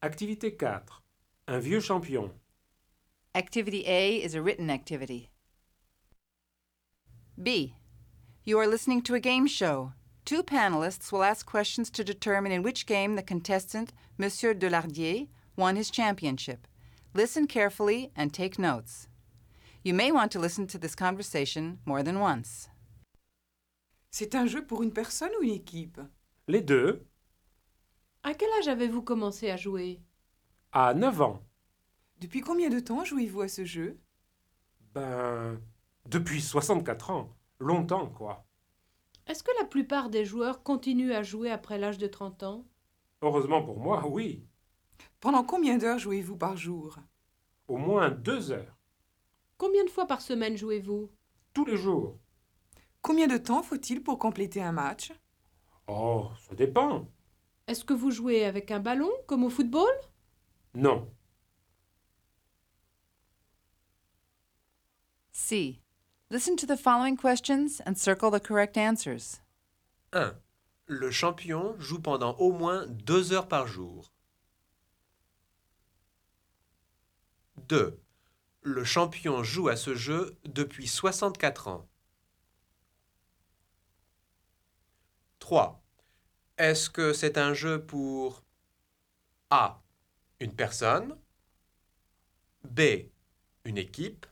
Activité 4. Un vieux champion. Activity A is a written activity. B. You are listening to a game show. Two panelists will ask questions to determine in which game the contestant, Monsieur Delardier, won his championship. Listen carefully and take notes. You may want to listen to this conversation more than once. C'est un jeu pour une personne ou une équipe? Les deux, À quel âge avez-vous commencé à jouer? à 9 ans. Depuis combien de temps jouez-vous à ce jeu? Depuis 64 ans. Longtemps, quoi. Est-ce que la plupart des joueurs continuent à jouer après l'âge de 30 ans? Heureusement pour moi, oui. Pendant combien d'heures jouez-vous par jour? Au moins 2 heures. Combien de fois par semaine jouez-vous? Tous les jours. Combien de temps faut-il pour compléter un match? Oh, ça dépend. Est-ce que vous jouez avec un ballon, comme au football? Non. C. Listen to the following questions and circle the correct answers. 1. Le champion joue pendant au moins 2 heures par jour. 2. Le champion joue à ce jeu depuis 64 ans. 3. Est-ce que c'est un jeu pour A. Une personne, B. Une équipe,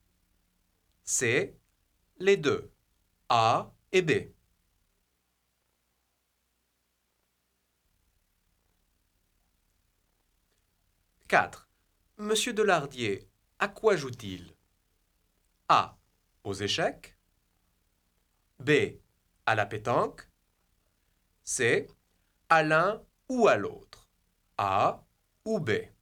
C. Les deux, A et B. 4. Monsieur Delardier, à quoi joue-t-il? A. Aux échecs, B. À la pétanque, C. À l'un ou à l'autre, A ou B.